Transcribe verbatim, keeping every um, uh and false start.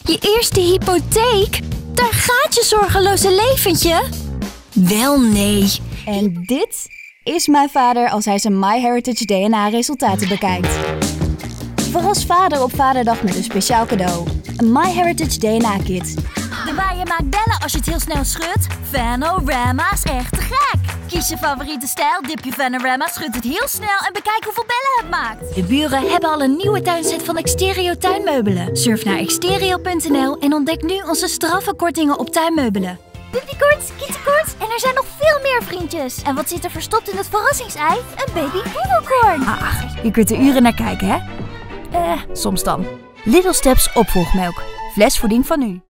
Je eerste hypotheek? Daar gaat je zorgeloze leventje. Wel nee. En dit is mijn vader als hij zijn MyHeritage D N A-resultaten bekijkt. Verras vader op Vaderdag met een speciaal cadeau. Een MyHeritage D N A-kit. De waar je maakt bellen als je het heel snel schudt. Vanorama is echt te gek. Kies je favoriete stijl, dip je Vanorama, schud het heel snel en bekijk hoeveel bellen het maakt. De buren hebben al een nieuwe tuinset van Exterio tuinmeubelen. Surf naar exterio punt n l en ontdek nu onze straffe kortingen op tuinmeubelen. Pipiekort, kittekort en er zijn nog veel meer vriendjes. En wat zit er verstopt in het verrassingsei? Een baby poedelkorn. Ach, je kunt er uren naar kijken, hè? Eh, soms dan. Little Steps opvolgmelk. Flesvoeding van nu.